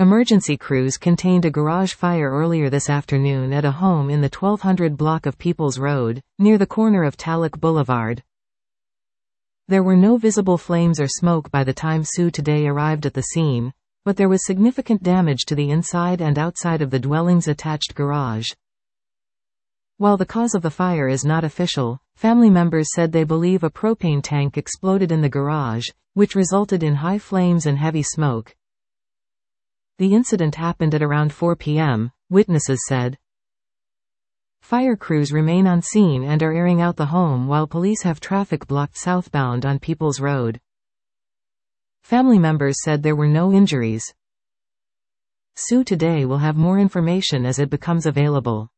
Emergency crews contained a garage fire earlier this afternoon at a home in the 1200 block of Peoples Road, near the corner of Talek Boulevard. There were no visible flames or smoke by the time SU Today arrived at the scene, but there was significant damage to the inside and outside of the dwelling's attached garage. While the cause of the fire is not official, family members said they believe a propane tank exploded in the garage, which resulted in high flames and heavy smoke. The incident happened at around 4 p.m., witnesses said. Fire crews remain on scene and are airing out the home while police have traffic blocked southbound on Peoples Road. Family members said there were no injuries. SU Today will have more information as it becomes available.